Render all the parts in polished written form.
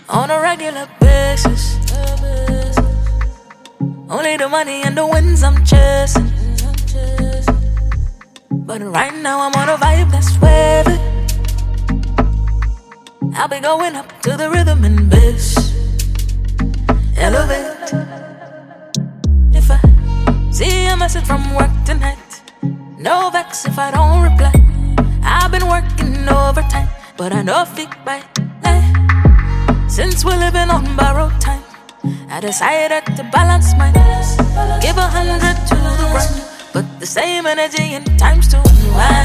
on a regular basis. Only the money and the wins I'm chasing. But right now I'm on a vibe that's wavy. I'll be going up to the rhythm and bass. Elevate. If I see a message from work tonight, no vex if I don't reply. I've been working overtime, but I know fit by night. Since we're living on borrowed time, I decided to balance my days. Give 100 to the grind, but the same energy in times to unwind.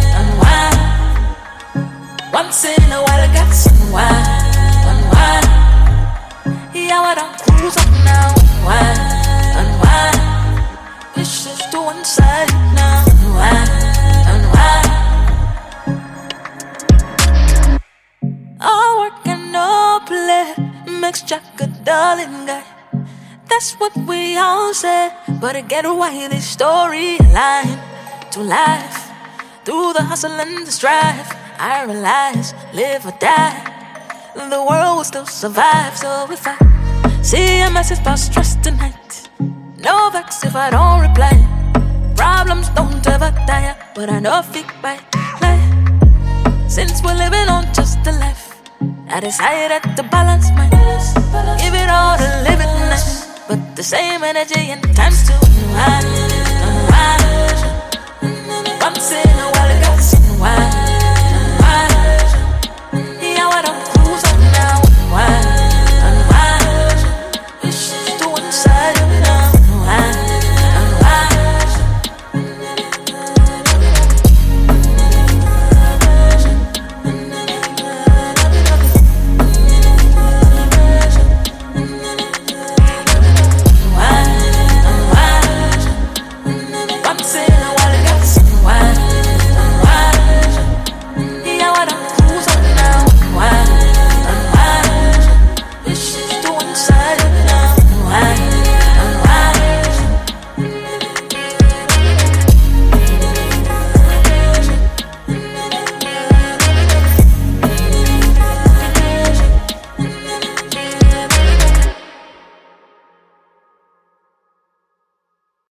Once in a while I got some unwind. Yeah, I don't cruise up now. Unwind. It's just to one side now. Unwind. All work and no play makes Jack a darling guy. That's what we all say. But I get why this story line to life. Through the hustle and the strife, I realize, live or die, the world will still survive. So if I see a message about stress tonight, no vex if I don't reply. Problems don't ever die, but I know fit by life. Since we're living on just a life, I decided to balance my days. Give it all to live it nice, but the same energy and times to unwind.